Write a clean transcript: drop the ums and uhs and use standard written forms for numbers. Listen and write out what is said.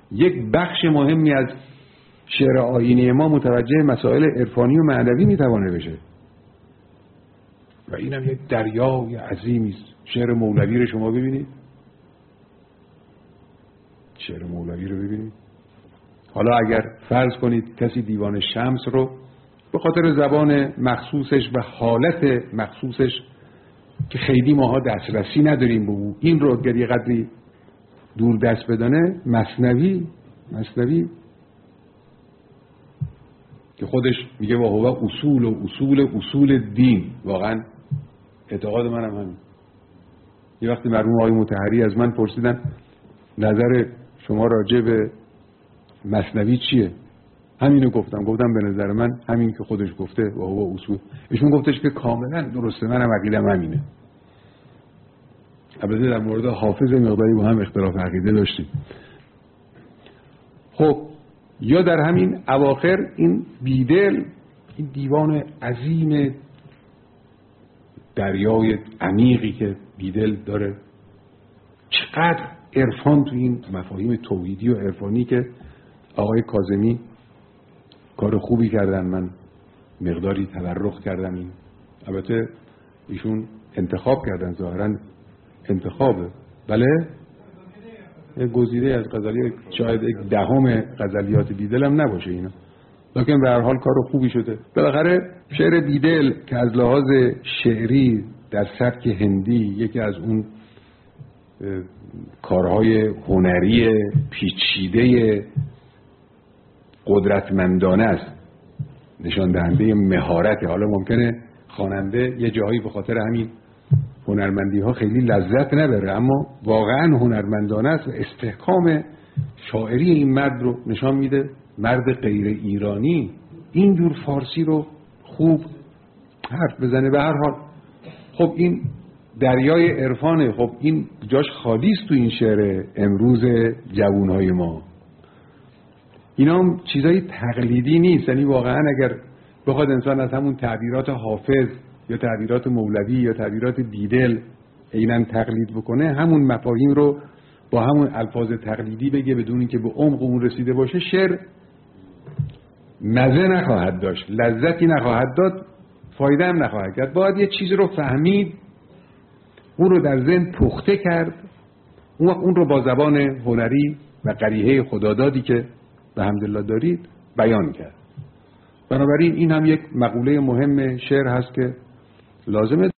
یک بخش مهمی از شعر آیینی ما متوجه مسائل عرفانی و معنوی میتوانه بشه و اینم یک دریای عظیمی است. شعر مولوی رو شما ببینید، شعر مولوی رو ببینید. حالا اگر فرض کنید کسی دیوان شمس رو به خاطر زبان مخصوصش و حالت مخصوصش که خیلی ماها دسترسی نداریم به او، این رو اگر یه قدری دور دست بدانه، مثنوی که خودش میگه و هو اصول دین، واقعا اعتقاد منم همین. یه وقتی مرحوم آقای مطهری از من پرسیدن نظر شما راجع به مثنوی چیه، همینو گفتم به نظر من همین که خودش گفته و هو اصول. ایشون گفتش که کاملا درسته، منم عقیدم همینه. البته در مورد حافظ مقداری با هم اختلاف عقیده داشتیم. خب یا در همین اواخر این بیدل، این دیوان عظیم دریای عمیقی که بیدل داره، چقدر عرفان تو این مفاهیم توحیدی و عرفانی که آقای کاظمی کار خوبی کردن. من مقداری تبرک کردم. این البته ایشون انتخاب کردن، ظاهرا انتخابه، بله، یک گزیده از غزلیات، شاید یک دهم غزلیات بیدل هم نباشه اینا، لکن به هر حال کار خوبی شده. بالاخره شعر بیدل که از لحاظ شعری در سبک هندی یکی از اون کارهای هنری پیچیده قدرتمندانه است، نشان دهنده مهارت. حالا ممکنه خواننده یه جایی به خاطر همین هنرمندی ها خیلی لذت نبره، اما واقعا هنرمندانه است و استحکام شاعری این مرد رو نشان میده. مرد غیر ایرانی اینجور فارسی رو خوب حرف بزنه. به هر حال خب این دریای عرفانه، خب این جاش خالی است تو این شعر امروز جوانهای ما. اینا هم چیزای تقلیدی نیست، یعنی واقعا اگر بخواد انسان از همون تعبیرات حافظ یا تعبیرات مولوی یا تعبیرات بیدل عیناً تقلید بکنه، همون مفاهیم رو با همون الفاظ تقلیدی بگه بدون اینکه به عمق اون رسیده باشه، شعر مزه نخواهد داشت، لذتی نخواهد داد، فایده هم نخواهد کرد. باید یه چیزی رو فهمید، اون رو در ذهن پخته کرد، اون رو با زبان هنری و قریحه خدادادی که به حمدالله دارید بیان کرد. بنابراین این هم یک مقوله مهم شعر هست که لازمه